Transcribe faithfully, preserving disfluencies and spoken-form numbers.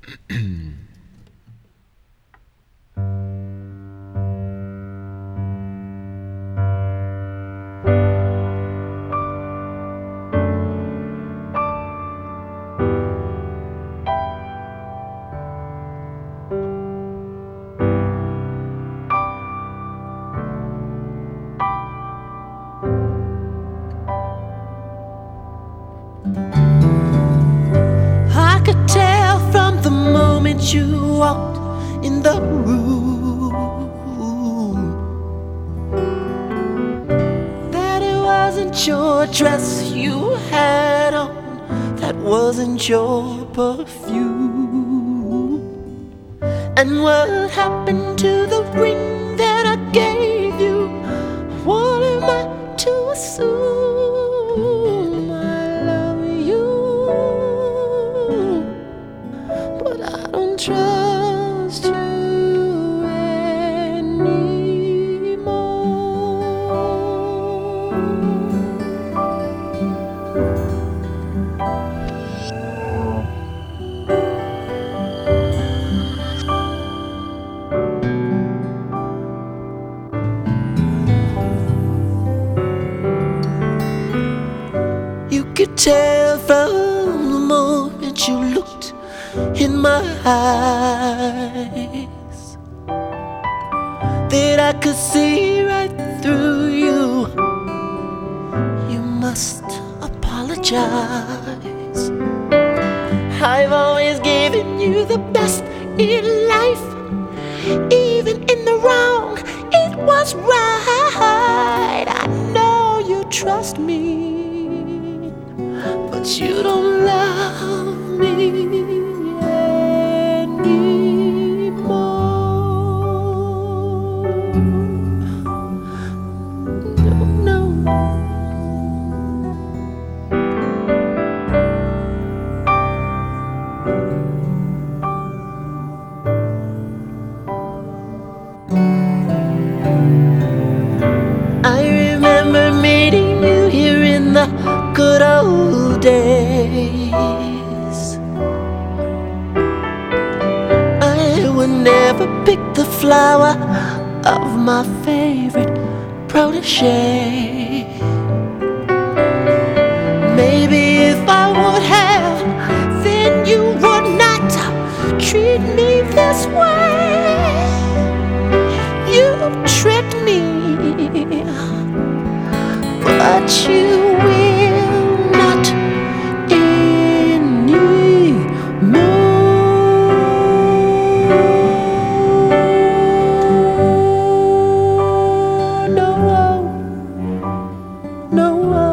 I could tell from the moment you walked in the room that it wasn't your dress you had on, that wasn't your perfume. And what happened to the ring that I gave you? What am I to assume? I love you, but I don't trust you You could tell from the moment you looked in my eyes that I could see right through you. You must apologize. I've always given you the best in life. Even in the wrong, it was right. I know you trust me, but you don't love me anymore. No, no. I remember meeting you here in the good old days. I would never pick the flower of my favorite protege. Maybe if I would have, then you would not treat me this way. You tricked me, but you will not anymore. No, no.